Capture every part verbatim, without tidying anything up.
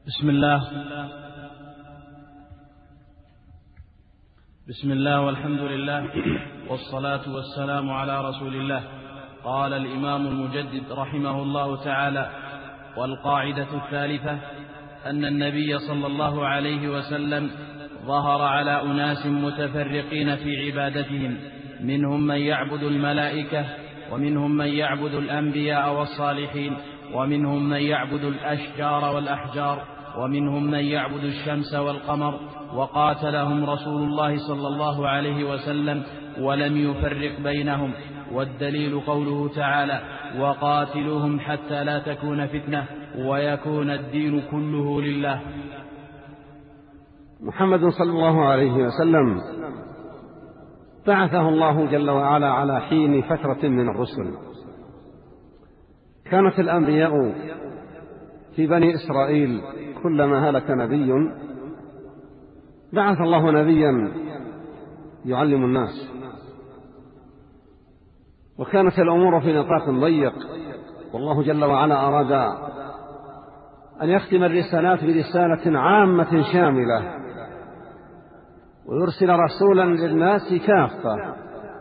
بسم الله بسم الله والحمد لله والصلاة والسلام على رسول الله. قال الإمام المجدد رحمه الله تعالى: والقاعدة الثالثة أن النبي صلى الله عليه وسلم ظهر على أناس متفرقين في عبادتهم، منهم من يعبد الملائكة، ومنهم من يعبد الأنبياء والصالحين، ومنهم من يعبد الأشجار والأحجار، ومنهم من يعبد الشمس والقمر، وقاتلهم رسول الله صلى الله عليه وسلم ولم يفرق بينهم. والدليل قوله تعالى: وقاتلوهم حتى لا تكون فتنة ويكون الدين كله لله. محمد صلى الله عليه وسلم بعثه الله جل وعلا على حين فترة من الرسل. كانت الأنبياء في بني إسرائيل كلما هلك نبي بعث الله نبيا يعلم الناس، وكانت الأمور في نطاق ضيق، والله جل وعلا أراد أن يختم الرسالات برسالة عامة شاملة ويرسل رسولا للناس كافة.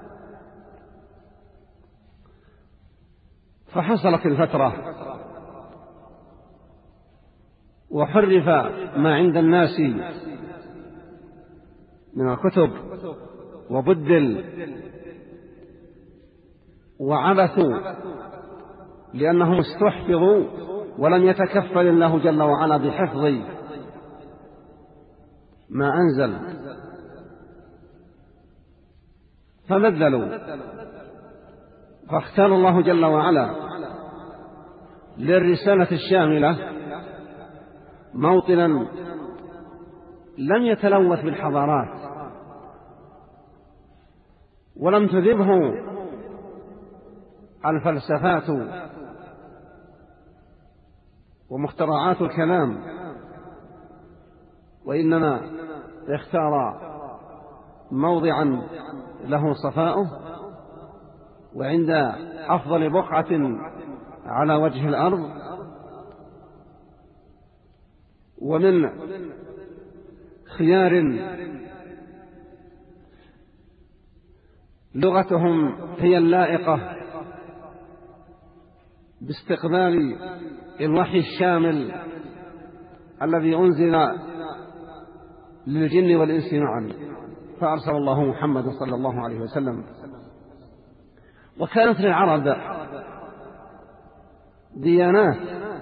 فحصلت الفترة وحرف ما عند الناس من الكتب وبدل وعبثوا لأنهم استحفظوا ولم يتكفل الله جل وعلا بحفظ ما أنزل، فبذلوا. فاختار الله جل وعلا للرسالة الشاملة موطنا لم يتلوث بالحضارات ولم تذبه الفلسفات ومخترعات الكلام، وإنما اختار موضعا له صفاؤه وعند أفضل بقعة على وجه الأرض، ومن خيار لغتهم هي اللائقة باستقبال الوحي الشامل الذي أنزل للجن والإنس معا، فأرسل الله محمد صلى الله عليه وسلم. وكانت للعرب ديانات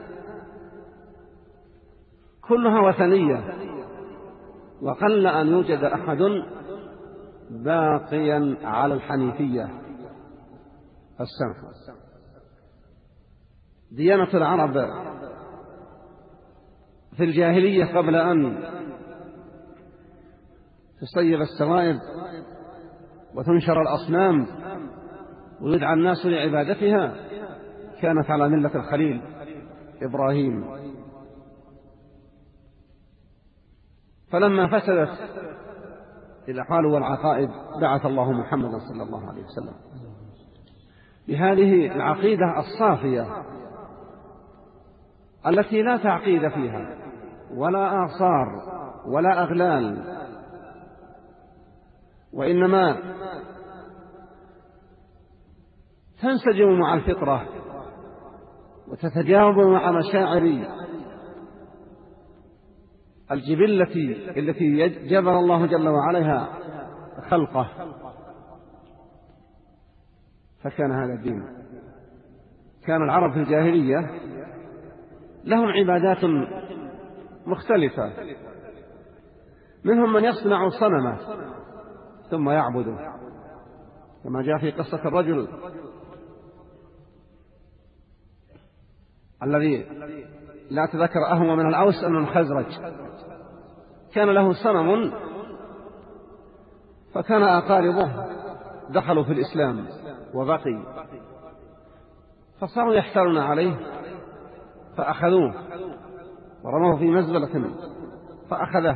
كلها وثنية، وقل أن يوجد أحد باقيا على الحنيفية السمحة. ديانة العرب في الجاهلية قبل أن تصيب السوائب وتنشر الأصنام ويدعى الناس لعبادتها كانت على ملة الخليل إبراهيم. فلما فسدت الأحوال والعقائد بعث الله محمدا صلى الله عليه وسلم بهذه العقيدة الصافية التي لا تعقيد فيها ولا آثار ولا أغلال، وإنما تنسجم مع الفطرة وتتجاوب مع مشاعر الجبلة التي جبر الله جل وعلا خلقه. فكان هذا الدين. كان العرب في الجاهلية لهم عبادات مختلفة، منهم من يصنع صنما ثم يعبده، كما جاء في قصة الرجل الذي لا تذكر أهوى من الأوس أم الخزرج، كان له صنم فكان أقاربه دخلوا في الإسلام وبقي، فصاروا يحتالون عليه فأخذوه ورموه في مزبلة فأخذه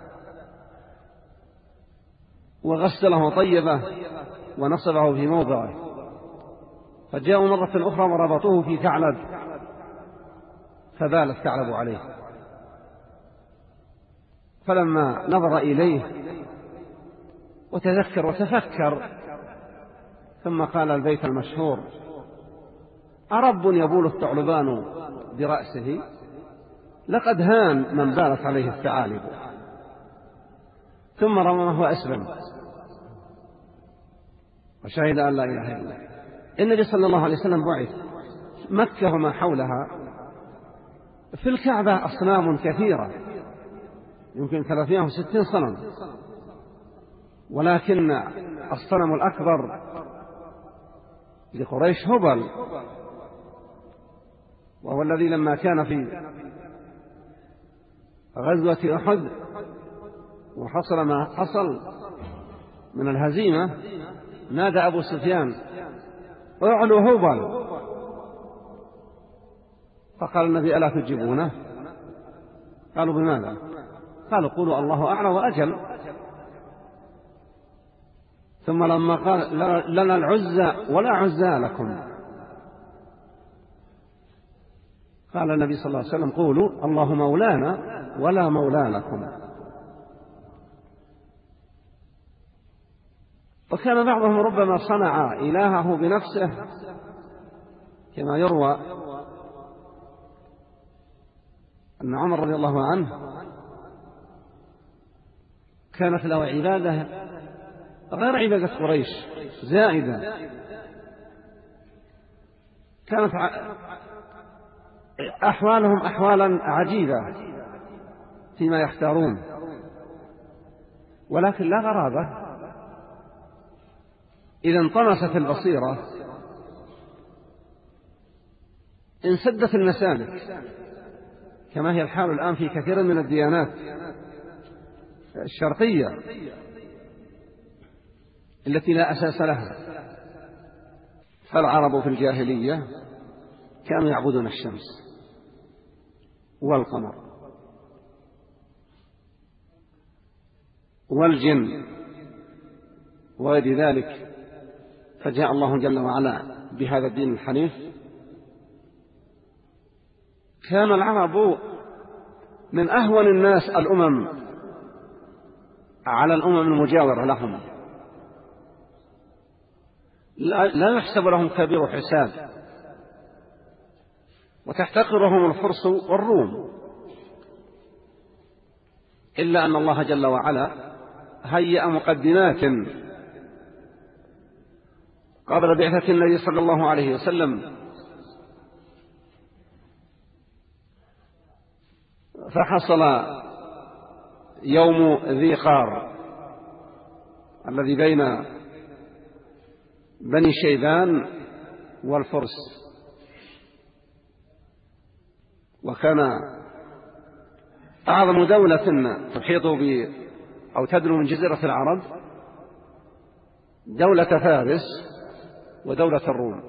وغسله وطيبه ونصبه في موضعه، فجاءوا مرة أخرى وربطوه في ثعلب فبالت ثعلب عليه فلما نظر إليه وتذكر وتفكر ثم قال البيت المشهور: أرب يبول الثعلبان برأسه؟ لقد هان من بالت عليه الثعالب. ثم رماه وأسلم وشهد أن لا إله إلا الله. النبي صلى الله عليه وسلم بعث مكة وما حولها، في الكعبة أصنام كثيرة يمكن ثلاثمائة وستين صنم، ولكن الصنم الأكبر لقريش هبل، وهو الذي لما كان في غزوة أحد وحصل ما حصل من الهزيمة نادى أبو سفيان: اعلوا هبل. فقال النبي: ألا تجيبونه؟ قالوا: بماذا؟ قالوا: قولوا الله أعلى وأجل. ثم لما قال: لنا العزى ولا عزى لكم، قال النبي صلى الله عليه وسلم: قولوا الله مولانا ولا مولى لكم. وكان بعضهم ربما صنع إلهه بنفسه، كما يروى أن عمر رضي الله عنه كانت له عبادة غير عبادة قريش زائدة، كانت أحوالهم أحوالا عجيبة فيما يختارون، ولكن لا غرابة إذا انطمست البصيرة انسدت المسالك، كما هي الحال الآن في كثير من الديانات الشرقية التي لا أساس لها. فالعرب في الجاهلية كانوا يعبدون الشمس والقمر والجن وغير ذلك، فجاء الله جل وعلا بهذا الدين الحنيف. كان العرب من أهون الناس الأمم على الأمم المجاورة لهم، لا يحسب لهم كبير حساب، وتحتقرهم الفرس والروم، إلا أن الله جل وعلا هيأ مقدمات قبل بعثة النبي صلى الله عليه وسلم، فحصل يوم ذي قار الذي بين بني شيبان والفرس، وكان أعظم دولة تحيط ب أو تدنو من جزيرة العرب دولة فارس ودولة الروم.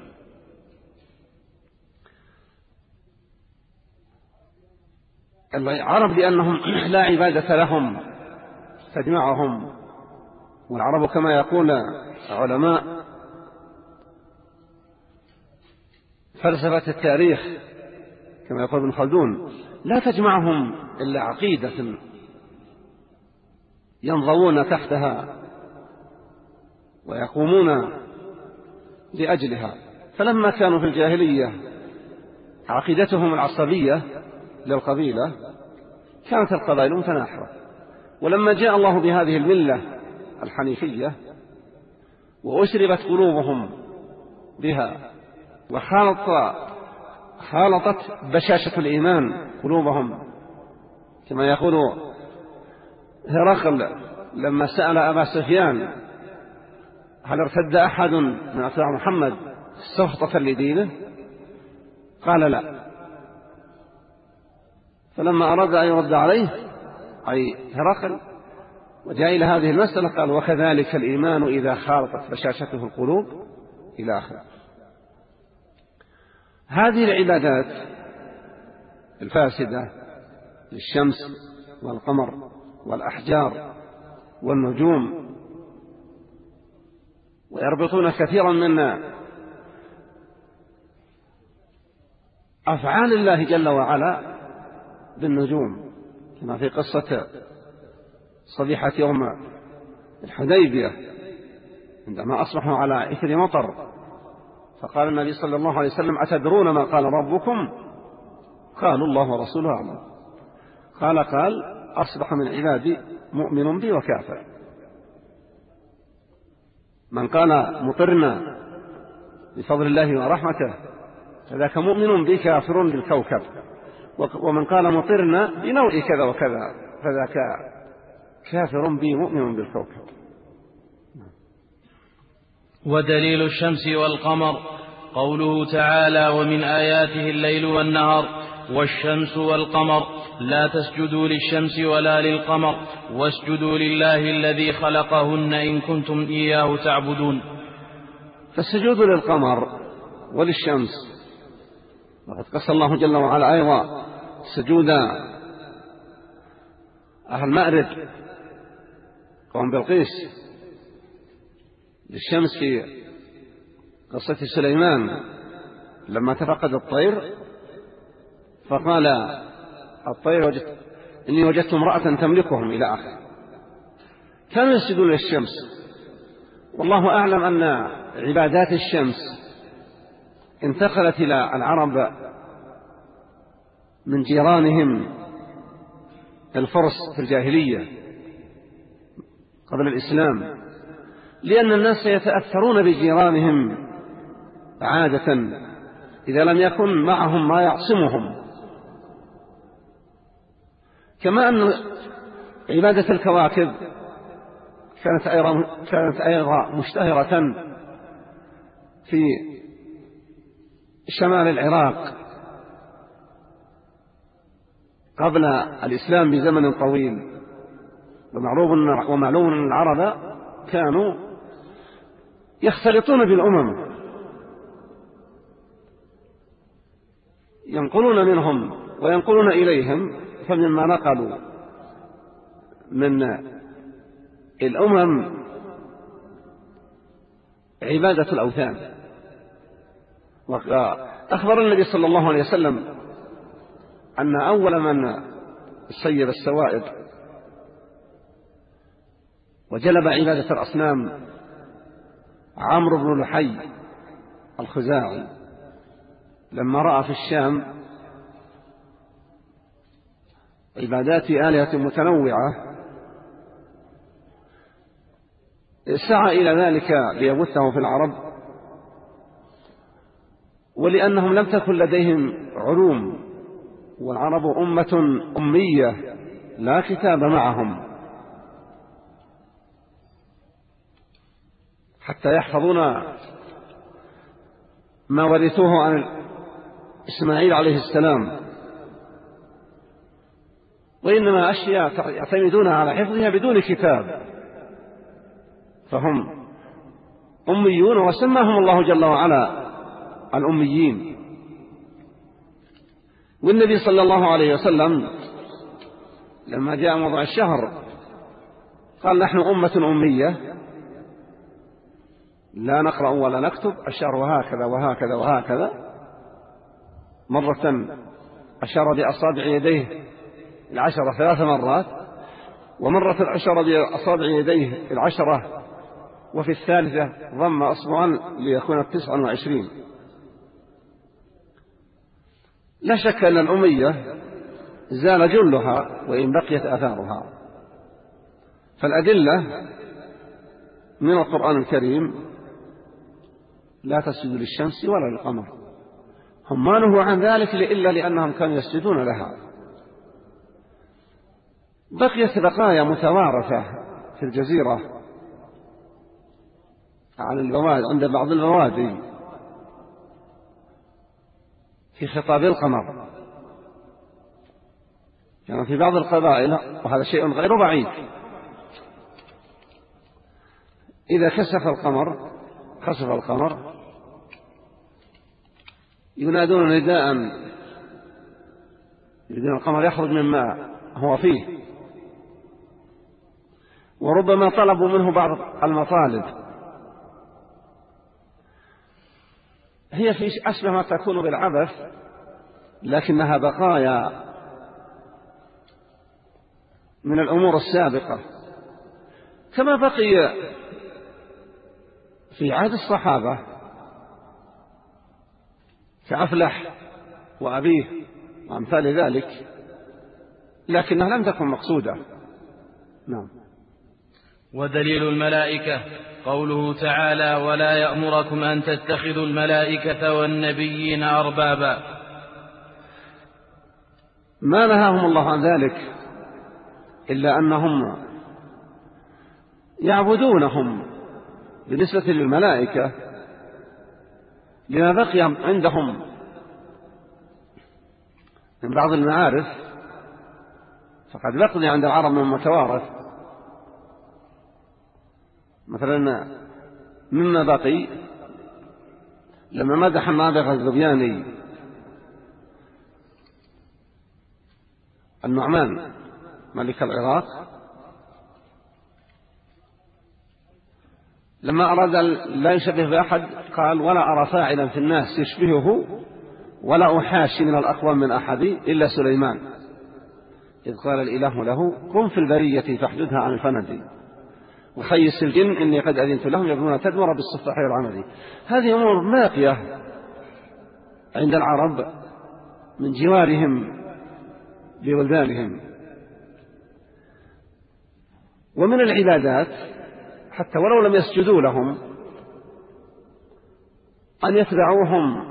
العرب لأنهم لا عبادة لهم تجمعهم، والعرب كما يقول علماء فلسفة التاريخ كما يقول ابن خلدون لا تجمعهم إلا عقيدة ينضوون تحتها ويقومون لأجلها. فلما كانوا في الجاهلية عقيدتهم العصبية للقبيلة كانت القبائل متناحرة، ولما جاء الله بهذه الملة الحنيفية وأشربت قلوبهم بها وخالط خالطت بشاشة الإيمان قلوبهم، كما يقول هرقل لما سأل أبا سفيان: هل ارتد أحد من أتباع محمد سخطة لدينه؟ قال: لا. فلما أراد أن يرد عليه أي هرقل وجاء إلى هذه المسألة قال: وكذلك الإيمان إذا خالطت بشاشته القلوب، إلى آخره. هذه العبادات الفاسدة للشمس والقمر والأحجار والنجوم، ويربطون كثيرا من أفعال الله جل وعلا بالنجوم، كما في قصة صبيحة يوم الحديبية عندما أصبحوا على إثر مطر، فقال النبي صلى الله عليه وسلم: أتدرون ما قال ربكم؟ قالوا: الله ورسوله أعلم. قال قال أصبح من عبادي مؤمن بي وكافر. من قال مطرنا بفضل الله ورحمته فذاك مؤمن بي كافر بالكوكب، ومن قال مطرنا بنوع كذا وكذا فذاك كافر بي مؤمن بالكوكب. ودليل الشمس والقمر قوله تعالى: ومن آياته الليل والنهار والشمس والقمر لا تسجدوا للشمس ولا للقمر واسجدوا لله الذي خلقهن إن كنتم إياه تعبدون. فالسجود للقمر وللشمس، وقد قص الله جل وعلا أيضا سجود أهل مأرب قوم بلقيس للشمس في قصة سليمان لما تفقد الطير فقال الطير: وجدت إني وجدت امرأة تملكهم، إلى آخر. كانوا يسجدون للشمس، والله أعلم أن عبادات الشمس انتقلت إلى العرب من جيرانهم الفرس في الجاهلية قبل الإسلام، لأن الناس يتأثرون بجيرانهم عادة إذا لم يكن معهم ما يعصمهم. كما أن عبادة الكواكب كانت أيضا كانت أيضا مشتهرة في شمال العراق قبل الإسلام بزمن طويل، ومعلوم أن العرب كانوا يختلطون بالأمم، ينقلون منهم وينقلون إليهم، فمما نقلوا من الأمم عبادة الأوثان. وأخبر النبي صلى الله عليه وسلم أن أول من سيب السوائب وجلب عبادة الأصنام عمرو بن لحي الخزاعي، لما رأى في الشام عبادات آلهة متنوعة سعى إلى ذلك ليبثه في العرب، ولأنهم لم تكن لديهم علوم، والعرب أمة أمية لا كتاب معهم حتى يحفظون ما ورثوه عن إسماعيل عليه السلام، وإنما أشياء يعتمدون على حفظها بدون كتاب، فهم أميون، وسماهم الله جل وعلا الأميين. والنبي صلى الله عليه وسلم لما جاء موضع الشهر قال: نحن أمة أمية لا نقرأ ولا نكتب، الشهر هكذا وهكذا وهكذا. مرة أشار بأصابع يديه العشرة ثلاث مرات، ومرة أشار بأصابع يديه العشرة، وفي الثالثة ضم أصبعا ليكون تسعا وعشرين. لا شك أن الأمية زال جلها وإن بقيت آثارها. فالأدلة من القرآن الكريم: لا تسجدوا للشمس ولا للقمر. هم ما نهوا عن ذلك إلا لأنهم كانوا يسجدون لها. بقيت بقايا متوارثة في الجزيرة عن البوادي، عند بعض البوادي في خطاب القمر. يعني في بعض القبائل، وهذا شيء غير بعيد، إذا كسف القمر خسف القمر ينادون نداء يريدون القمر يخرج مما هو فيه، وربما طلبوا منه بعض المطالب. هي في أشبه ما تكون بالعبث، لكنها بقايا من الأمور السابقة، كما بقي في عهد الصحابة كأفلح وأبيه وأمثال ذلك، لكنها لم تكن مقصودة. نعم. ودليل الملائكة قوله تعالى: ولا يأمركم أن تتخذوا الملائكة والنبيين أربابا. ما نهاهم الله عن ذلك إلا أنهم يعبدونهم بالنسبة للملائكة لما بقي عندهم من بعض المعارف، فقد بقي عند العرب من متوارث. مثلا مما بقي لما مدح النابغة الذبياني النعمان ملك العراق، لما أراد لا يشبه بأحد قال: ولا أرى فاعلا في الناس يشبهه ولا أحاشي من الأقوام من أحد إلا سليمان، إذ قال الإله له: كن في البرية فاحدثها عن الفند وخيس الجن إني قد أذنت لهم يبنون تدمر بالصفاح والعمد. هذه أمور باقية عند العرب من جوارهم بولدانهم. ومن العبادات حتى ولو لم يسجدوا لهم أن يتبعوهم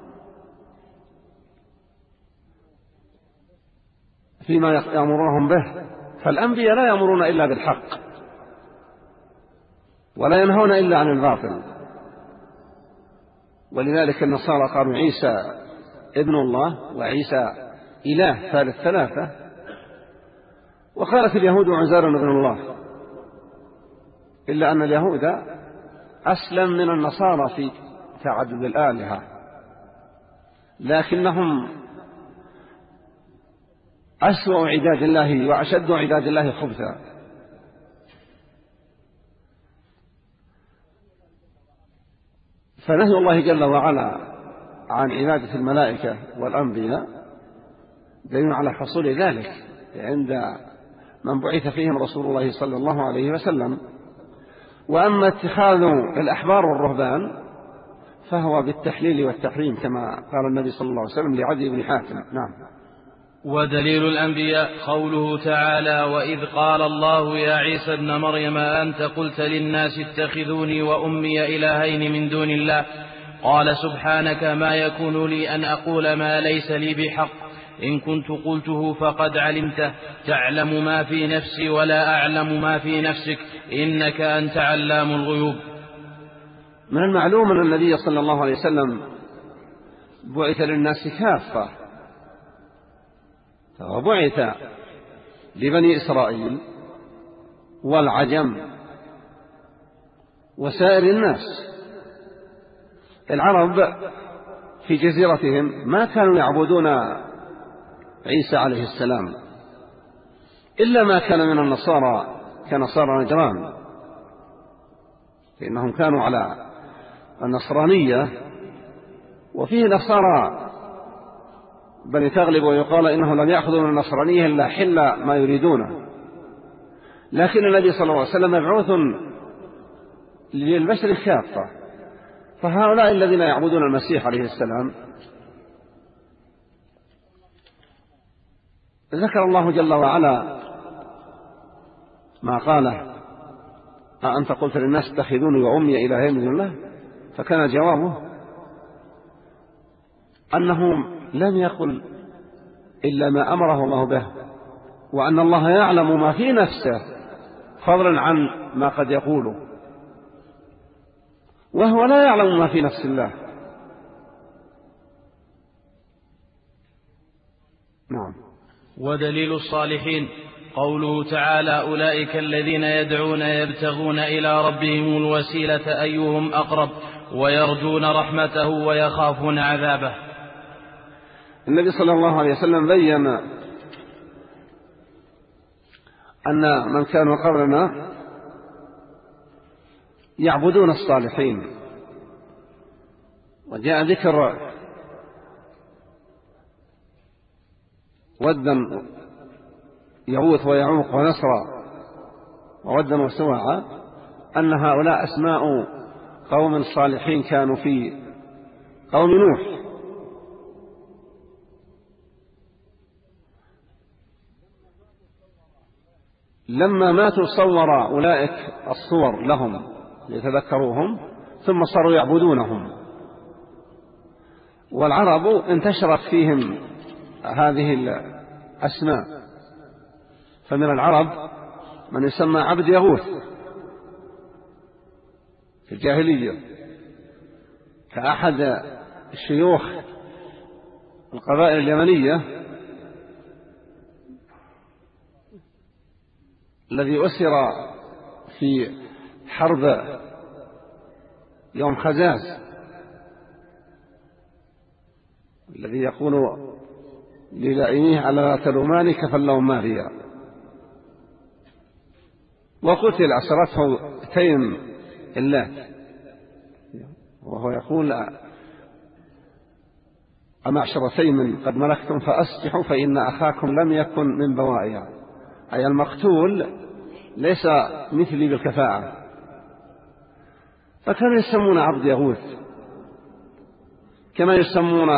فيما يأمرونهم به، فالأنبياء لا يأمرون إلا بالحق ولا ينهون إلا عن الباطل. ولذلك النصارى قالوا عيسى ابن الله وعيسى إله ثالث ثلاثة، وقالت اليهود عزير ابن الله، إلا أن اليهود أسلم من النصارى في تعدد الآلهة، لكنهم أسوأ عباد الله وأشد عباد الله خبثا. فنهي الله جل وعلا عن عبادة الملائكة والأنبياء دليل على حصول ذلك عند من بعث فيهم رسول الله صلى الله عليه وسلم. وأما اتخاذ الأحبار والرهبان فهو بالتحليل والتحريم كما قال النبي صلى الله عليه وسلم لعدي بن حاتم. نعم. ودليل الأنبياء قوله تعالى: وإذ قال الله يا عيسى ابن مريم أنت قلت للناس اتخذوني وأمي إلهين من دون الله، قال سبحانك ما يكون لي أن أقول ما ليس لي بحق، إن كنت قلته فقد علمته، تعلم ما في نفسي ولا أعلم ما في نفسك، إنك أنت علام الغيوب. من المعلوم أن النبي صلى الله عليه وسلم بعث للناس كافة، وبعث لبني إسرائيل والعجم وسائر الناس. العرب في جزيرتهم ما كانوا يعبدون عيسى عليه السلام إلا ما كان من النصارى كنصارى نجران، فإنهم كانوا على النصرانية، وفيه نصارى بني تغلب ويقال إنهم لم يأخذوا من النصرانية إلا حل ما يريدونه. لكن النبي صلى الله عليه وسلم مبعوث للبشر كافة، فهؤلاء الذين يعبدون المسيح عليه السلام ذكر الله جل وعلا ما قاله: أأنت قلت للناس اتخذوني وأمي إلهين من دون الله، فكان جوابه أنه لم يقل إلا ما أمره الله به، وأن الله يعلم ما في نفسه فضلا عن ما قد يقوله، وهو لا يعلم ما في نفس الله. نعم. ودليل الصالحين قوله تعالى: أولئك الذين يدعون يبتغون إلى ربهم الوسيلة أيهم أقرب ويرجون رحمته ويخافون عذابه. النبي صلى الله عليه وسلم بين أن من كانوا قبلنا يعبدون الصالحين، وجاء ذكر ودا يغوث ويعوق ونسرا وودا وسواعا أن هؤلاء أسماء قوم صالحين كانوا في قوم نوح. لما ماتوا صور أولئك الصور لهم ليتذكروهم ثم صاروا يعبدونهم. والعرب انتشرت فيهم هذه الأسماء، فمن العرب من يسمى عبد يغوث في الجاهلية، كأحد الشيوخ القبائل اليمنية الذي أسر في حرب يوم خزاز، الذي يقول للائميه على لا تلوماني فاللوم ماريا، وقتل أسرته تيم اللات، وهو يقول أمعشر تيم قد ملكتم فأسجحوا فإن أخاكم لم يكن من بوائها، أي المقتول ليس مثلي بالكفاءة. فكانوا يسمون عبد يغوث كما يسمون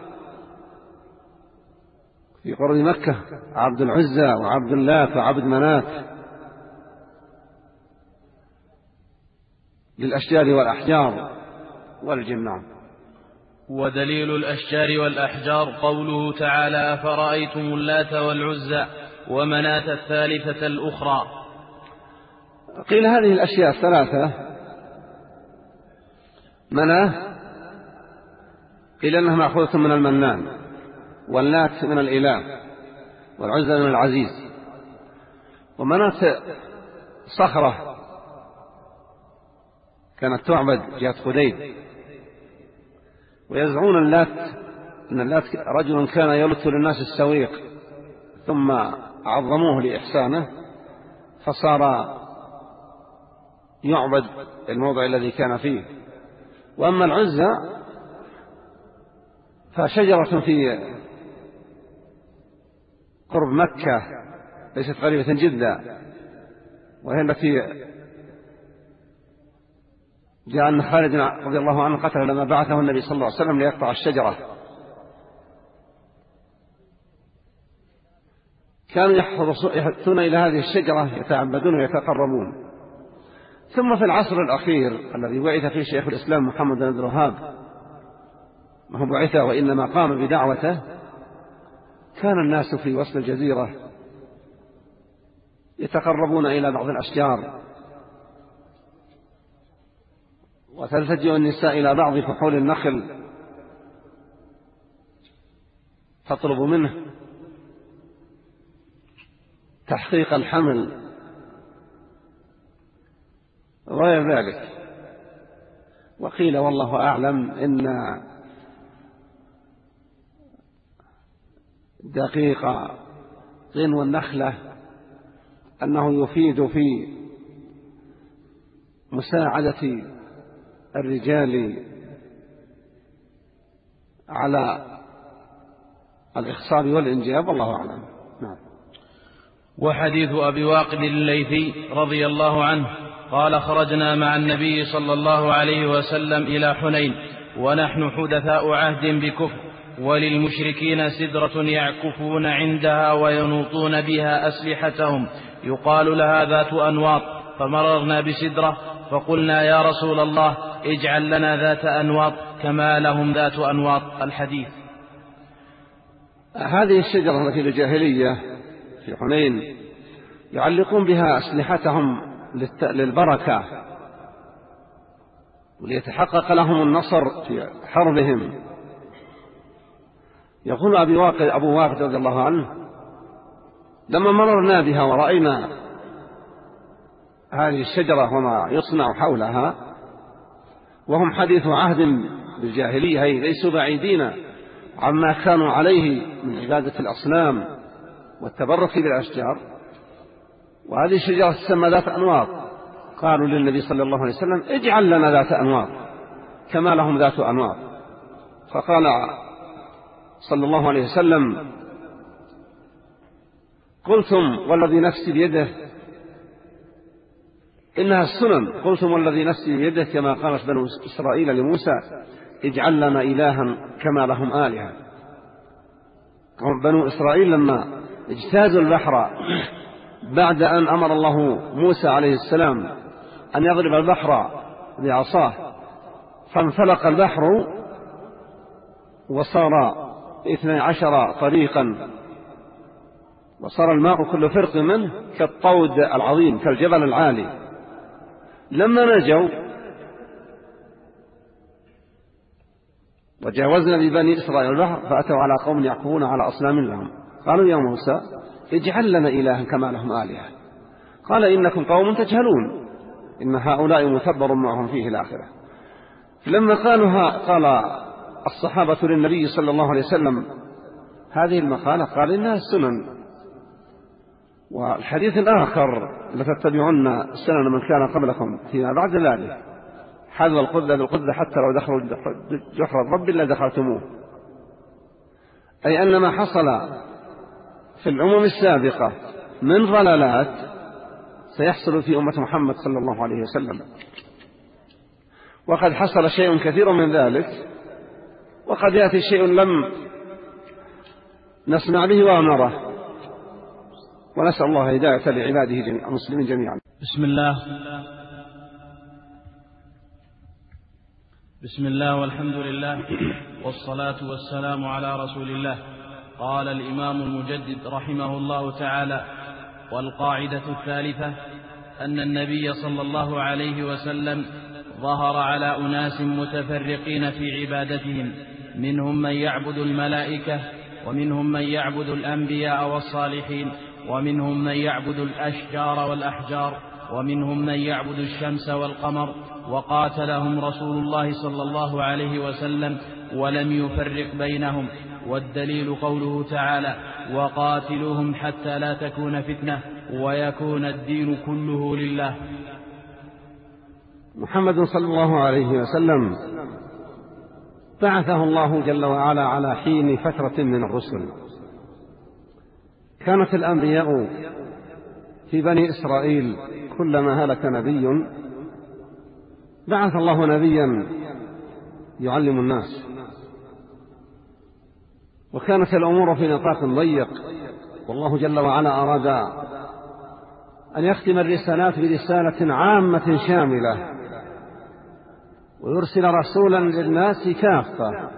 في قرب مكة عبد العزى وعبد اللات وعبد منات للأشجار والأحجار والجنان. ودليل الأشجار والأحجار قوله تعالى أفرأيتم اللات والعزى ومناة الثالثة الأخرى. قيل هذه الأشياء الثلاثة مناة قيل أنها مأخوذة من المنان، واللات من الإله، والعزى من العزيز، ومناة صخرة كانت تعبد جهة خديد. ويزعمون اللات أن اللات رجل كان يلت للناس السويق ثم عظموه لإحسانه فصار يعبد الموضع الذي كان فيه. وأما العزى فشجرة في قرب مكة ليست غريبة جدا، وهي التي جاء أن خالد رضي الله عنه قتل لما بعثه النبي صلى الله عليه وسلم ليقطع الشجرة. كانوا يحثون إلى هذه الشجرة يتعبدون ويتقربون. ثم في العصر الأخير الذي بعث فيه شيخ الإسلام محمد بن عبد الوهاب، ما هو بعث وإنما قام بدعوته، كان الناس في وسط الجزيرة يتقربون إلى بعض الأشجار، وتلتجئ النساء إلى بعض فحول النخل تطلب منه تحقيق الحمل وغير ذلك. وقيل والله أعلم إن دقيق غنو النخلة أنه يفيد في مساعدة الرجال على الإخصاب والإنجاب، والله أعلم. نعم. وحديث أبي واقد الليثي رضي الله عنه قال خرجنا مع النبي صلى الله عليه وسلم إلى حنين ونحن حدثاء عهد بكفر، وللمشركين سدرة يعكفون عندها وينوطون بها أسلحتهم يقال لها ذات أنواط، فمررنا بسدرة فقلنا يا رسول الله اجعل لنا ذات أنواط كما لهم ذات أنواط. الحديث. هذه الشجرة التي الجاهلية في حنين يعلقون بها أسلحتهم للبركة وليتحقق لهم النصر في حربهم. يقول أبي واقد أبو واقد رضي الله عنه لما مررنا بها ورأينا هذه الشجرة وما يصنع حولها وهم حديث عهد بالجاهلية، هي ليسوا بعيدين عما كانوا عليه من عبادة الأصنام والتبرك بالأشجار، وهذه الشجرة تسمى ذات أنواط. قالوا للنبي صلى الله عليه وسلم اجعل لنا ذات أنواط كما لهم ذات أنواط. فقال صلى الله عليه وسلم قلتم والذي نفسي بيده إنها السنن، قلتم والذي نفسي بيده كما قالت بنو إسرائيل لموسى اجعل لنا إلها كما لهم آلهة. بنو إسرائيل لما اجتازوا البحر بعد أن أمر الله موسى عليه السلام أن يضرب البحر بعصاه فانفلق البحر وصار اثني عشر طريقا وصار الماء كل فرق منه كالطود العظيم كالجبل العالي. لما نجوا وجاوزنا ببني إسرائيل البحر فأتوا على قوم يعكفون على أصنام لهم قالوا يا موسى اجعل لنا إلها كما لهم آلهة قال إنكم قوم تجهلون إن هؤلاء متبر معهم فيه الآخرة. لما قالوا قال الصحابة للنبي صلى الله عليه وسلم هذه المقالة قال إنها السنن. والحديث الآخر لتتبعون سنن من كان قبلكم فيما بعد ذلك حذو القذة بالقذة حتى لو دخلوا جحر الرب إلا دخلتموه، أي أن ما حصل في الأمم السابقة من ضلالات سيحصل في أمة محمد صلى الله عليه وسلم، وقد حصل شيء كثير من ذلك وقد يأتي شيء لم نسمع به ونراه، ونسأل الله هداية لعباده جميعا المسلمين جميعا. بسم الله بسم الله والحمد لله والصلاة والسلام على رسول الله. قال الإمام المجدد رحمه الله تعالى: والقاعدة الثالثة أن النبي صلى الله عليه وسلم ظهر على أناس متفرقين في عبادتهم، منهم من يعبد الملائكة، ومنهم من يعبد الأنبياء والصالحين، ومنهم من يعبد الأشجار والأحجار، ومنهم من يعبد الشمس والقمر، وقاتلهم رسول الله صلى الله عليه وسلم ولم يفرق بينهم. والدليل قوله تعالى: وقاتلوهم حتى لا تكون فتنة ويكون الدين كله لله. محمد صلى الله عليه وسلم بعثه الله جل وعلا على حين فترة من الرسل. كانت الأنبياء في بني إسرائيل كلما هلك نبي بعث الله نبيا يعلم الناس، وكانت الأمور في نطاق ضيق، والله جل وعلا أراد أن يختم الرسالات برسالة عامة شاملة ويرسل رسولا للناس كافة.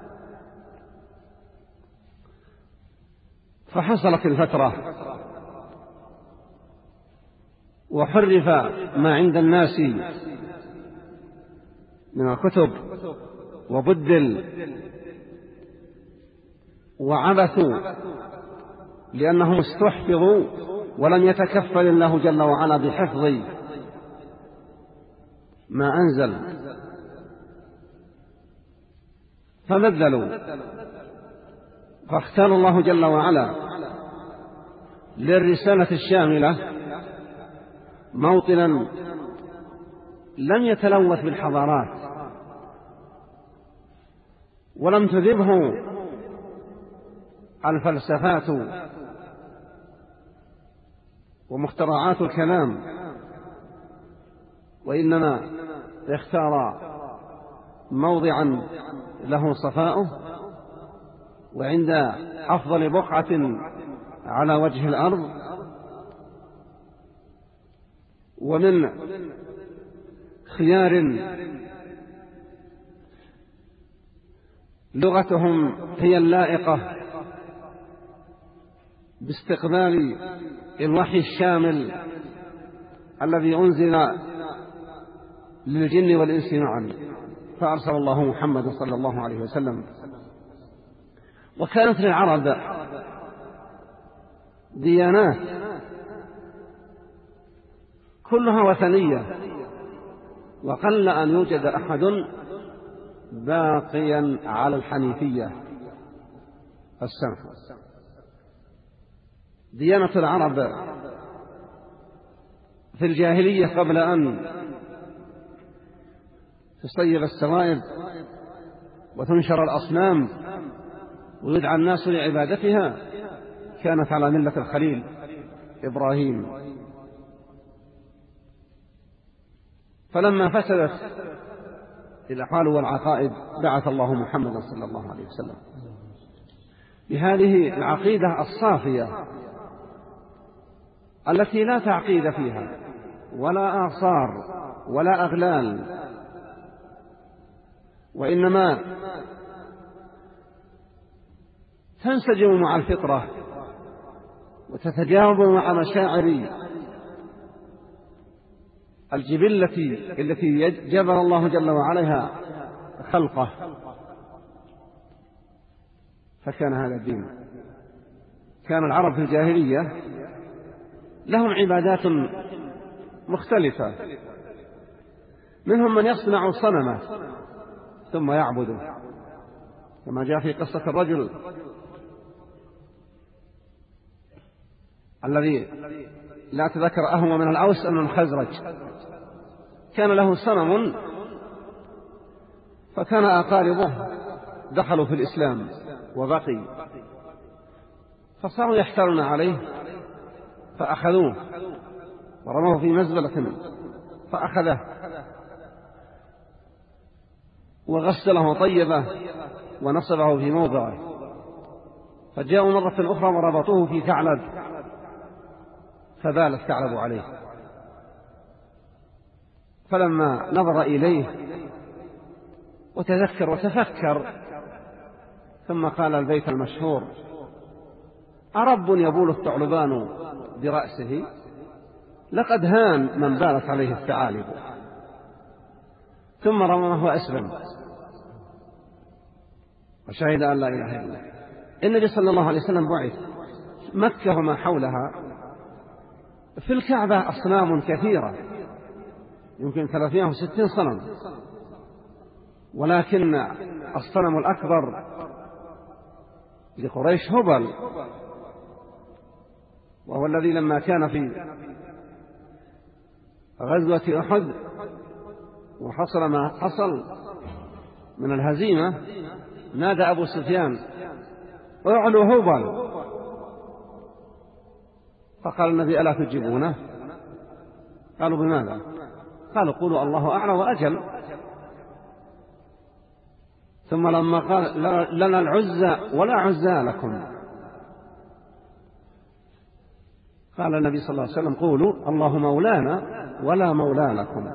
فحصلت الفترة وحرف ما عند الناس من الكتب وبدل وعبثوا لأنهم استحفظوا ولم يتكفل الله جل وعلا بحفظ ما أنزل فبدلوا، فاختار الله جل وعلا للرسالة الشاملة موطنا لم يتلوث بالحضارات ولم تذبه الفلسفات ومخترعات الكلام، وإنما اختار موضعا له صفاؤه وعند أفضل بقعة على وجه الأرض، ومن خيار لغتهم هي اللائقة باستقبال الوحي الشامل الذي أنزل للجن والإنس معا، فأرسل الله محمد صلى الله عليه وسلم. وكانت للعرب ديانات كلها وثنية، وقل أن يوجد أحد باقيا على الحنيفية السمحة. ديانة العرب في الجاهلية قبل أن تصيب السوائب وتنشر الأصنام ويدعى الناس لعبادتها كانت على ملة الخليل إبراهيم. فلما فسدت الأحوال والعقائد بعث الله محمدا صلى الله عليه وسلم بهذه العقيدة الصافية التي لا تعقيد فيها ولا آثار ولا أغلال، وإنما تنسجم مع الفطرة وتتجاوب مع مشاعر الجبلة التي جبر الله جل وعلا خلقه. فكان هذا الدين. كان العرب في الجاهلية لهم عبادات مختلفة، منهم من يصنع صنما ثم يعبده، كما جاء في قصة الرجل الذي لا أتذكر أهو من الأوس أم من الخزرج، كان له صنم فكان أقاربه دخلوا في الإسلام وبقي، فصاروا يحتالون عليه فأخذوه ورموه في مزبلة فأخذه وغسله وطيبه ونصبه في موضعه، فجاءوا مرة أخرى وربطوه في ثعلب فبال الثعلب عليه، فلما نظر إليه وتذكر وتفكر ثم قال البيت المشهور: أرب يبول الثعلبان برأسه؟ لقد هان من بالت عليه الثعالب. ثم رماه وأسلم وشهد أن لا إله إلا الله. النبي صلى الله عليه وسلم بعث مكة وما حولها في الكعبة أصنام كثيرة، يمكن ثلاثمائة وستين صنم، ولكن الصنم الأكبر لقريش هبل، وهو الذي لما كان في غزوة أحد وحصل ما حصل من الهزيمة نادى أبو سفيان: اعلو هبل. فقال النبي: ألا تجيبونه؟ قالوا: بماذا؟ قالوا: قولوا الله أعلى وأجل. ثم لما قال: لنا العزى ولا عزى لكم، قال النبي صلى الله عليه وسلم: قولوا الله مولانا ولا مولى لكم.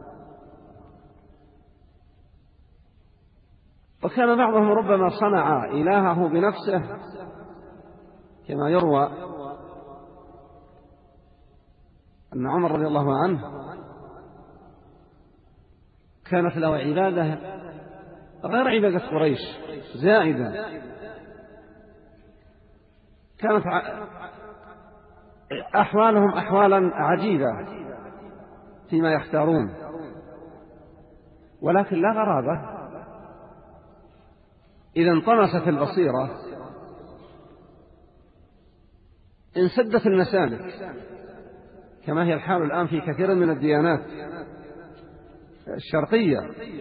وكان بعضهم ربما صنع إلهه بنفسه، كما يروى أن عمر رضي الله عنه كانت له عبادة غير عبادة قريش زائدة، كانت أحوالهم أحوالا عجيبة فيما يختارون، ولكن لا غرابة إذا انطمست البصيرة انسدت المسالك، كما هي الحال الآن في كثير من الديانات الشرقية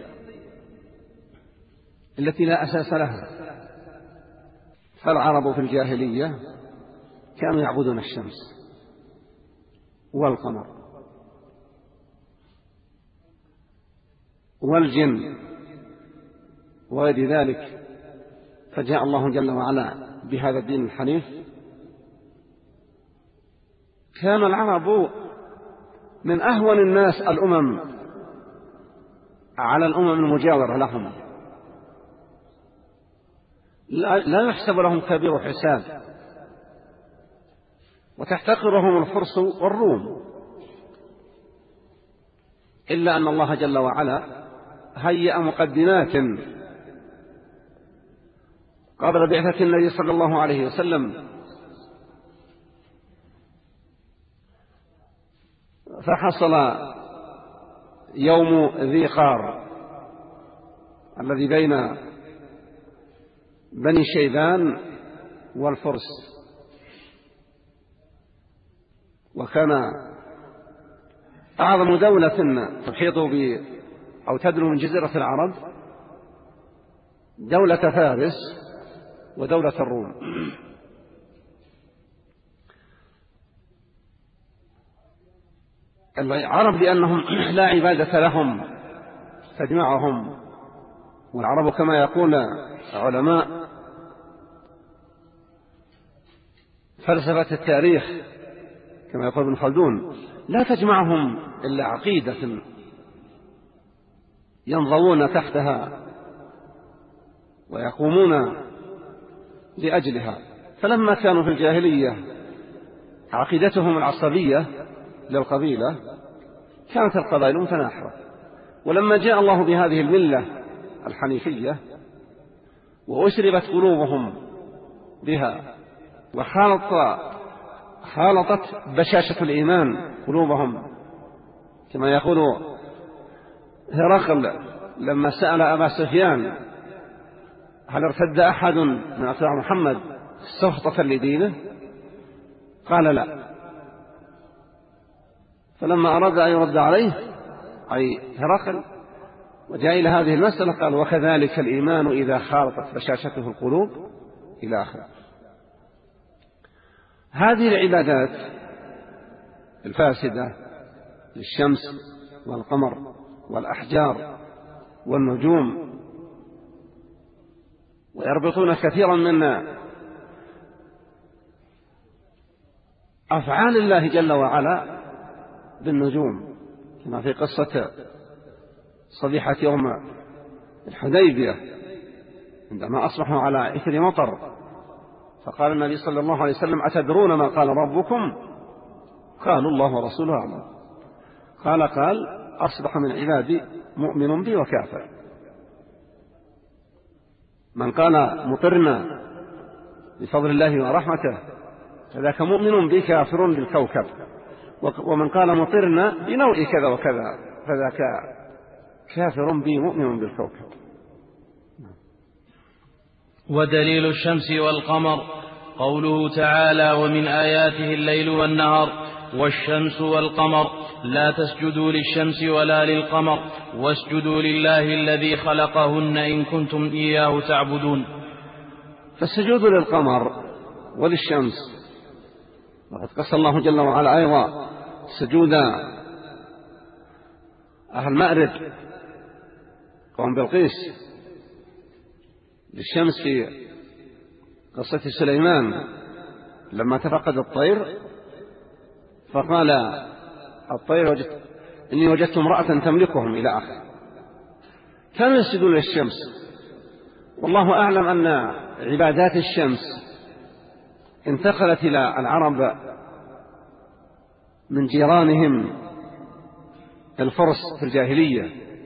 التي لا أساس لها. فالعرب في الجاهلية كانوا يعبدون الشمس والقمر والجن وغير ذلك، فجاء الله جل وعلا بهذا الدين الحنيف. كان العرب من أهون الناس الأمم على الأمم المجاورة لهم، لا يحسب لهم كبير حساب، وتحتقرهم الفرس والروم، إلا أن الله جل وعلا هيأ مقدمات قبل بعثة النبي صلى الله عليه وسلم، فحصل يوم ذي قار الذي بين بني شيبان والفرس، وكان أعظم دولة تحيط ب أو تدنو من جزيرة العرب دولة فارس ودولة الروم. العرب لأنهم لا عبادة لهم تجمعهم، والعرب كما يقول علماء فلسفة التاريخ كما يقول ابن خلدون لا تجمعهم إلا عقيدة ينضوون تحتها ويقومون لأجلها. فلما كانوا في الجاهلية عقيدتهم العصبية للقبيلة كانت القبائل متناحرة، ولما جاء الله بهذه الملة الحنيفية وأشربت قلوبهم بها وخالط خالطت بشاشة الإيمان قلوبهم، كما يقول هرقل لما سأل أبا سفيان هل ارتد أحد من أتباع محمد سخطة لدينه؟ قال لا. فلما أراد أن يرد عليه أي هرقل وجاء إلى هذه المسألة قال وكذلك الإيمان إذا خالطت بشاشته القلوب إلى آخره. هذه العبادات الفاسدة للشمس والقمر والأحجار والنجوم، ويربطون كثيرا من أفعال الله جل وعلا بالنجوم، كما في قصة صبيحة يوم الحديبية عندما أصبحوا على إثر مطر، فقال النبي صلى الله عليه وسلم أتدرون ما قال ربكم؟ قالوا الله ورسوله أعلم. قال قال أصبح من عبادي مؤمن بي وكافر. من قال مطرنا بفضل الله ورحمته فذاك مؤمن بي كافر بالكوكب، ومن قال مطرنا بنوع كذا وكذا فذاك كافر بي مؤمن بالكوكب. ودليل الشمس والقمر قوله تعالى ومن آياته الليل والنهار والشمس والقمر لا تسجدوا للشمس ولا للقمر واسجدوا لله الذي خلقهن إن كنتم إياه تعبدون. فالسجود للقمر وللشمس وقد قص الله جل وعلا أيضا سجود أهل مأرب قوم بلقيس للشمس في قصة سليمان لما تفقد الطير فقال الطير وجدت إني وجدت امرأة تملكهم إلى آخر. كانوا يسجدون للشمس، والله أعلم أن عبادات الشمس انتقلت إلى العرب من جيرانهم الفرس في الجاهلية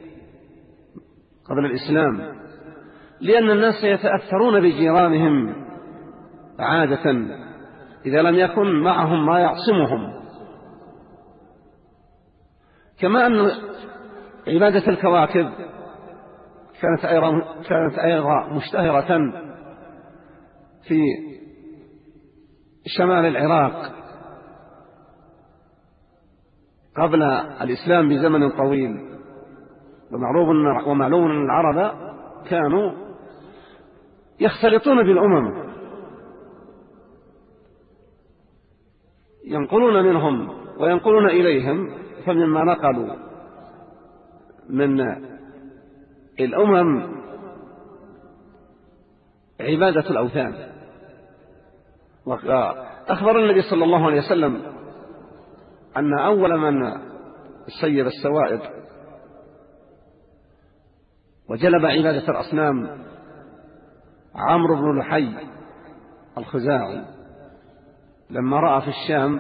قبل الإسلام، لأن الناس يتأثرون بجيرانهم عادة إذا لم يكن معهم ما يعصمهم. كما أن عبادة الكواكب كانت أيضا كانت أيضا مشتهرة في شمال العراق قبل الإسلام بزمن طويل، ومعلوم أن العرب كانوا يختلطون بالأمم، ينقلون منهم وينقلون إليهم، فمما نقلوا من الأمم عبادة الأوثان. وأخبر النبي صلى الله عليه وسلم أن أول من سيب السوائب وجلب عبادة الأصنام عمرو بن لحي الخزاعي لما رأى في الشام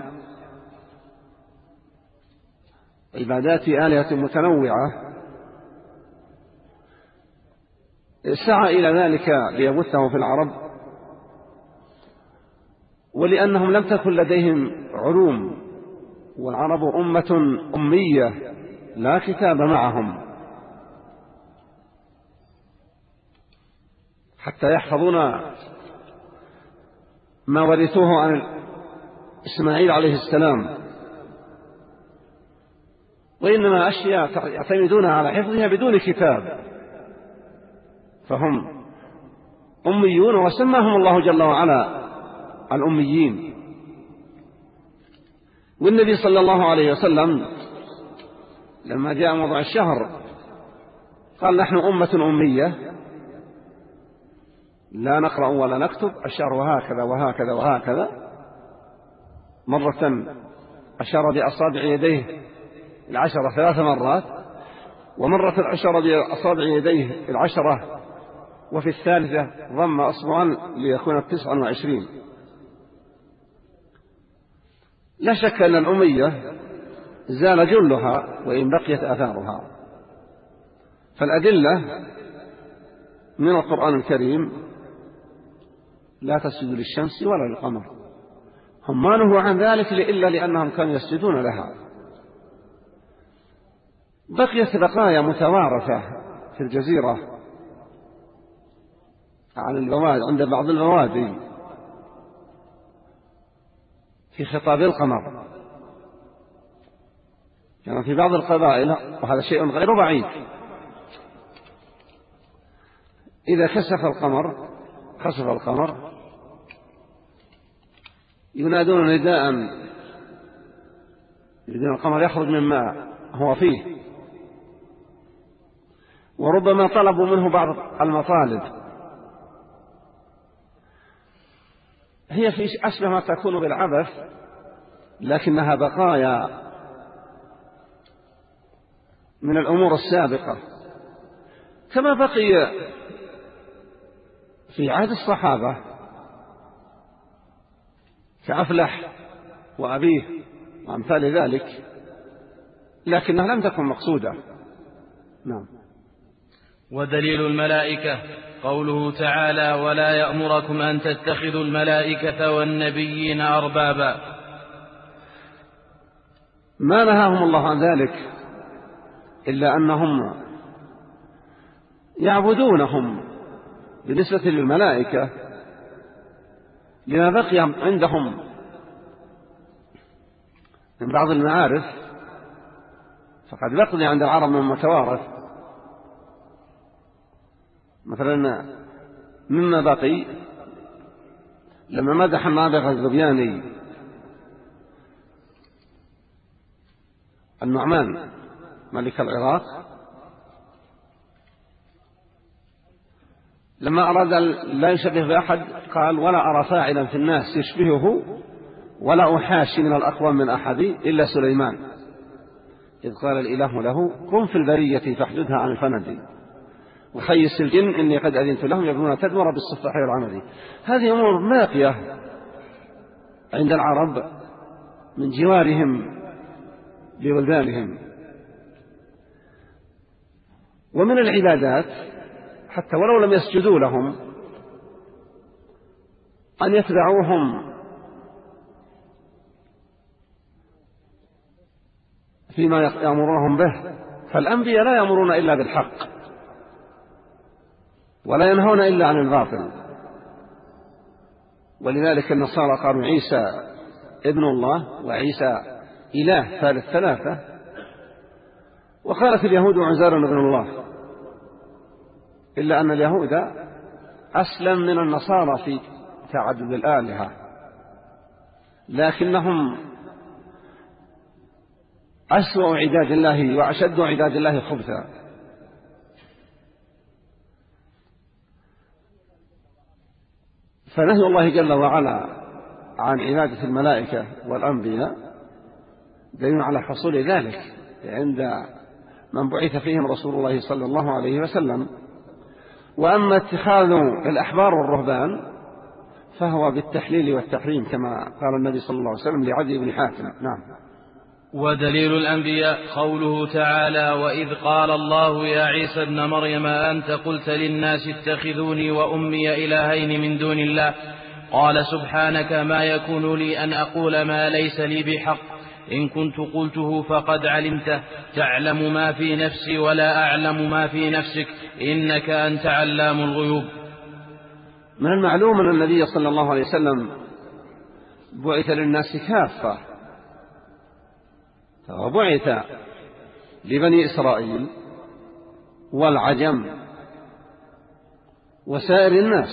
عبادات آلهة متنوعة سعى إلى ذلك ليبثه في العرب، ولأنهم لم تكن لديهم علوم، والعرب أمة أمية لا كتاب معهم حتى يحفظون ما ورثوه عن إسماعيل عليه السلام، وإنما أشياء يعتمدون على حفظها بدون كتاب، فهم أميون وسماهم الله جل وعلا الأميين. والنبي صلى الله عليه وسلم لما جاء موضوع الشهر قال نحن أمة أمية لا نقرأ ولا نكتب، الشهر وهكذا وهكذا وهكذا. مرة أشار بأصابع يديه العشرة ثلاث مرات، ومرة أشار بأصابع يديه العشرة، وفي الثالثة ضم أصبعا ليكون تسعا وعشرين. لا شك أن الأمية زال جلها وإن بقيت آثارها. فالأدلة من القرآن الكريم لا تسجد للشمس ولا للقمر، هم ما نهوا عن ذلك إلا لأنهم كانوا يسجدون لها. بقيت بقايا متوارثة في الجزيرة عن البوادي، عند بعض البوادي في خطاب القمر. يعني في بعض القبائل، وهذا شيء غير بعيد، إذا كسف القمر خسف القمر ينادون نداء، يريدون القمر يخرج مما هو فيه، وربما طلبوا منه بعض المطالب. هي في أشبه ما تكون بالعبث، لكنها بقايا من الأمور السابقة، كما بقي في عهد الصحابة كأفلح وأبيه وأمثال ذلك، لكنها لم تكن مقصودة. نعم. ودليل الملائكة قوله تعالى: ولا يأمركم أن تتخذوا الملائكة والنبيين أربابا. ما نهاهم الله عن ذلك إلا أنهم يعبدونهم بالنسبة للملائكة لما بقي عندهم من بعض المعارف. فقد بقي عند العرب من متوارث، مثلا مما بقي لما مدح النابغة الذبياني النعمان ملك العراق، لما أراد لا يشبه بأحد قال: ولا أرى فاعلا في الناس يشبهه ولا أحاشي من الأقوام من أحد إلا سليمان، إذ قال الإله له: كن في البرية فاحدثها عن الفند، وخيس الجن إني قد أذنت لهم يبنون تدمر بالصفاح والعمد. هذه أمور باقية عند العرب من جوارهم بولدانهم. ومن العبادات حتى ولو لم يسجدوا لهم أن يتبعوهم فيما يأمرونهم به، فالأنبياء لا يأمرون إلا بالحق ولا ينهون إلا عن الباطل. ولذلك النصارى قالوا عيسى ابن الله وعيسى إله ثالث ثلاثة، وقالت اليهود عزير ابن الله، إلا أن اليهود أسلم من النصارى في تعدد الآلهة، لكنهم أسوأ عباد الله وأشد عباد الله خبثا. فنهي الله جل وعلا عن عبادة الملائكة والأنبياء دليل على حصول ذلك عند من بعث فيهم رسول الله صلى الله عليه وسلم. وأما اتخاذ الأحبار والرهبان فهو بالتحليل والتحريم كما قال النبي صلى الله عليه وسلم لعدي بن حاتم. نعم. ودليل الأنبياء قوله تعالى: وإذ قال الله يا عيسى ابن مريم أنت قلت للناس اتخذوني وأمي إلهين من دون الله، قال سبحانك ما يكون لي أن أقول ما ليس لي بحق، إن كنت قلته فقد علمته، تعلم ما في نفسي ولا أعلم ما في نفسك، إنك أنت علام الغيوب. من المعلوم أن النبي صلى الله عليه وسلم بعث للناس كافة، وبعث لبني إسرائيل والعجم وسائر الناس.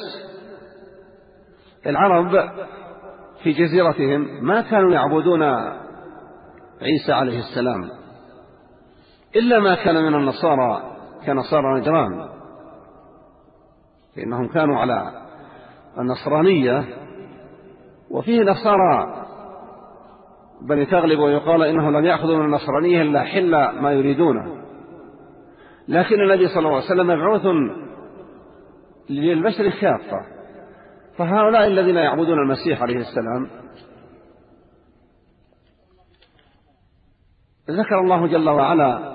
العرب في جزيرتهم ما كانوا يعبدون عيسى عليه السلام، إلا ما كان من النصارى كنصارى نجران، فإنهم كانوا على النصرانية، وفيه نصارى بني تغلب ويقال إنهم لم يأخذوا من النصرانية إلا حل ما يريدونه، لكن النبي صلى الله عليه وسلم مبعوث للبشر كافة. فهؤلاء الذين يعبدون المسيح عليه السلام ذكر الله جل وعلا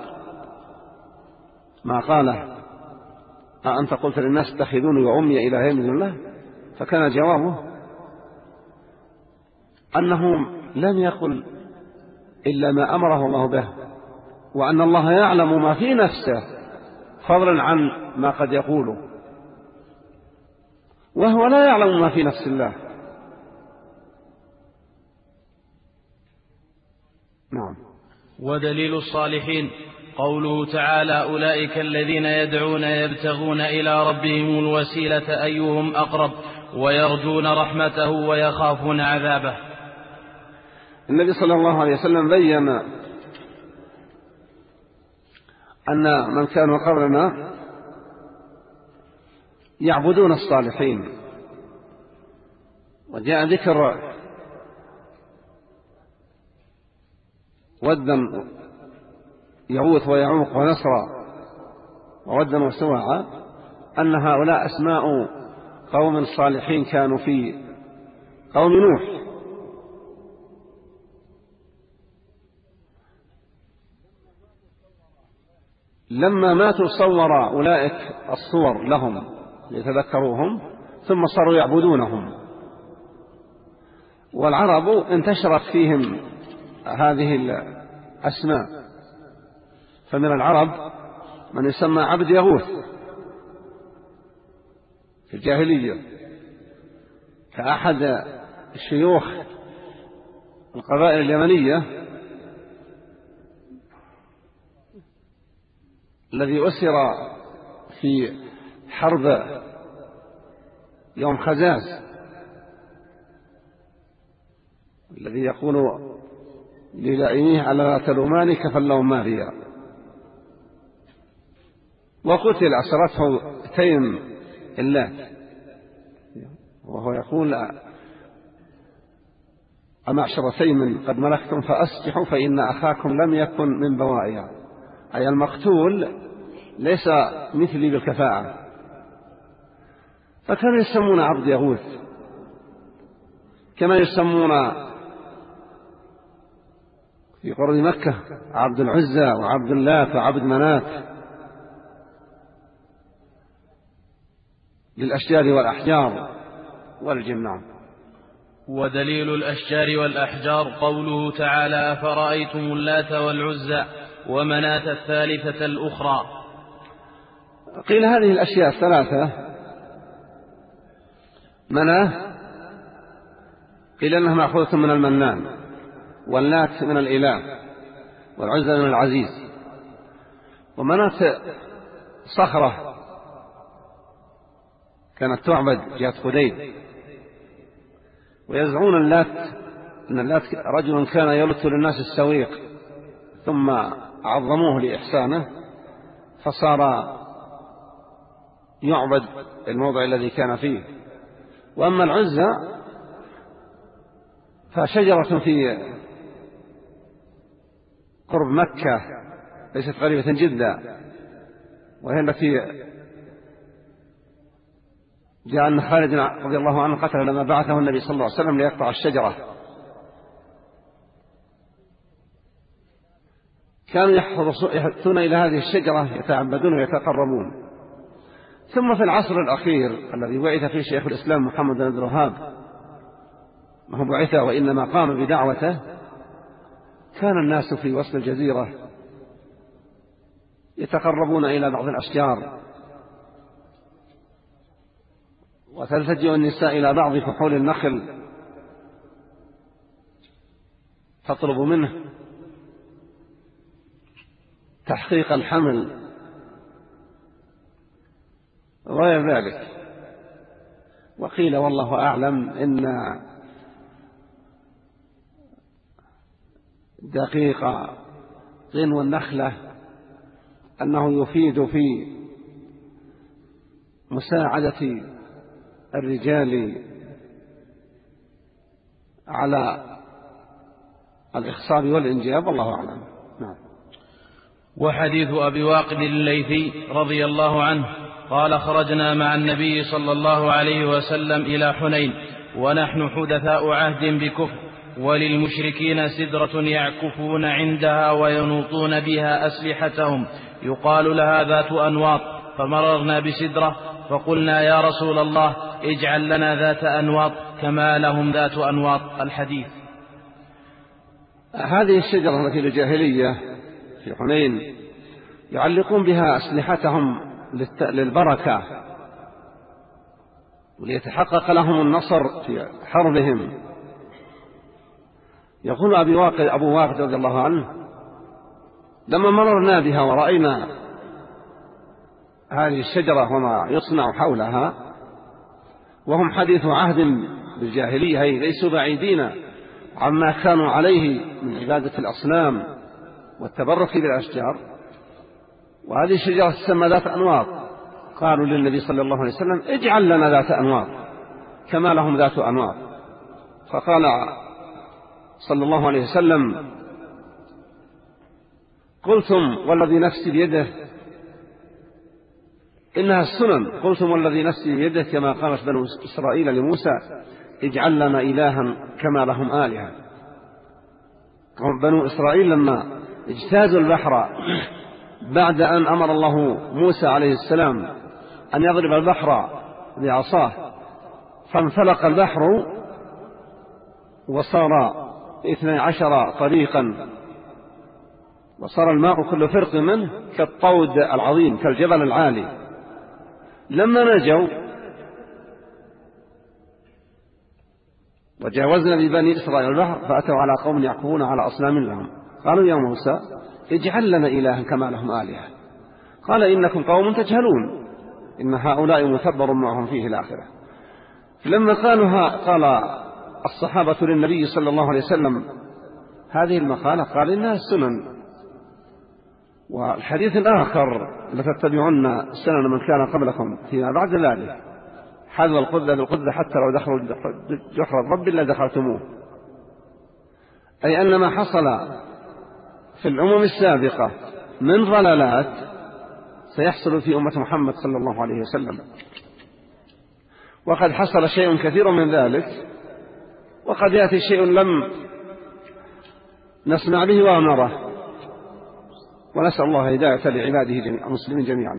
ما قاله: أأنت قلت للناس اتخذوني وأمي إلهين من الله؟ فكان جوابه أنه لم يقل إلا ما أمره الله به، وأن الله يعلم ما في نفسه فضلا عن ما قد يقوله، وهو لا يعلم ما في نفس الله. نعم. ودليل الصالحين قوله تعالى: أولئك الذين يدعون يبتغون إلى ربهم الوسيلة أيهم أقرب ويرجون رحمته ويخافون عذابه. النبي صلى الله عليه وسلم بين أن من كانوا قبلنا يعبدون الصالحين، وجاء ذكر ودا يغوث ويعوق ونسرا وودا وسواعا، أن هؤلاء أسماء قوم صالحين كانوا في قوم نوح. لما ماتوا صور أولئك الصور لهم ليتذكروهم، ثم صاروا يعبدونهم. والعرب انتشرت فيهم هذه الأسماء، فمن العرب من يسمى عبد يغوث في الجاهلية، كأحد الشيوخ القبائل اليمنية الذي أسر في حرب يوم خزاز، الذي يقول للائميه: على لا تلوماني فاللوم ماريا. وقتل أسرته تيم اللات، وهو يقول: أمعشر تيم قد ملكتم فأسجحوا فإن أخاكم لم يكن من بوائها، أي المقتول ليس مثلي بالكفاءة. فكانوا يسمون عبد يغوث، كما يسمون في قرب مكة عبد العزى وعبد اللات وعبد منات للأشجار والأحجار والجنان. ودليل الأشجار والأحجار قوله تعالى: أفرأيتم اللات والعزى ومناة الثالثة الأخرى. قيل هذه الأشياء الثلاثة: مناة قيل أنها مأخوذة من المنان، واللات من الإله، والعزى من العزيز. ومناة صخرة كانت تعبد جهة خديد. ويزعمون اللات أن اللات رجل كان يلت للناس السويق ثم عظموه لإحسانه فصار يعبد الموضع الذي كان فيه. وأما العزى فشجرة في قرب مكة ليست غريبة جدا، وهي التي جاء أن خالد رضي الله عنه قتل لما بعثه النبي صلى الله عليه وسلم ليقطع الشجرة. كانوا يحثون إلى هذه الشجرة يتعبدون ويتقربون. ثم في العصر الأخير الذي بعث فيه شيخ الإسلام محمد بن عبد الوهاب، ما هو بعث وإنما قام بدعوته، كان الناس في وسط الجزيرة يتقربون إلى بعض الأشجار، وتلتجئ النساء إلى بعض فحول النخل تطلب منه تحقيق الحمل وغير ذلك. وقيل والله أعلم إن دقيق غنو النخلة أنه يفيد في مساعدة الرجال على الإخصاب والإنجاب، والله أعلم. نعم. وحديث أبي واقد الليثي رضي الله عنه قال: خرجنا مع النبي صلى الله عليه وسلم إلى حنين ونحن حدثاء عهد بكفر، وللمشركين سدرة يعكفون عندها وينوطون بها أسلحتهم يقال لها ذات أنواط، فمررنا بسدرة فقلنا: يا رسول الله اجعل لنا ذات أنواط كما لهم ذات أنواط. الحديث. هذه الشجرة التي الجاهلية في حنين يعلقون بها أسلحتهم للبركة وليتحقق لهم النصر في حربهم. يقول أبي واقد أبو واقد رضي الله عنه: لما مررنا بها ورأينا هذه الشجرة وما يصنع حولها، وهم حديث عهد بالجاهلية، أي ليسوا بعيدين عما كانوا عليه من عبادة الأصنام والتبرك بالأشجار، وهذه الشجرة تسمى ذات أنواط، قالوا للنبي صلى الله عليه وسلم: اجعل لنا ذات أنواط كما لهم ذات أنواط. فقال صلى الله عليه وسلم: قلتم والذي نفسي بيده إنها السنن، قلتم والذي نفسي بيده كما قالت بنو إسرائيل لموسى: اجعل لنا إلها كما لهم آلهة. بنو إسرائيل لما اجتازوا البحر بعد أن أمر الله موسى عليه السلام أن يضرب البحر بعصاه، فانفلق البحر وصار اثني عشر طريقا، وصار الماء كل فرق منه كالطود العظيم كالجبل العالي. لما نجوا وجاوزنا ببني إسرائيل البحر فأتوا على قوم يعكفون على أصنام لهم، قالوا: يا موسى اجعل لنا إلها كما لهم آلهة. قال: إنكم قوم تجهلون، إن هؤلاء متبر معهم فيه الآخرة. لما قالوا قال الصحابة للنبي صلى الله عليه وسلم هذه المقالة، قال: إنها السنن. والحديث الآخر: لتتبعن سنن من كان قبلكم فيما بعد ذلك حذو القذة بالقذة حتى لو دخلوا جحر الرب لا دخلتموه. أي أن ما حصل في الأمم السابقة من ضلالات سيحصل في أمة محمد صلى الله عليه وسلم، وقد حصل شيء كثير من ذلك، وقد يأتي شيء لم نسمع به ونراه، ونسأل الله هداية لعباده المسلمين جميعا.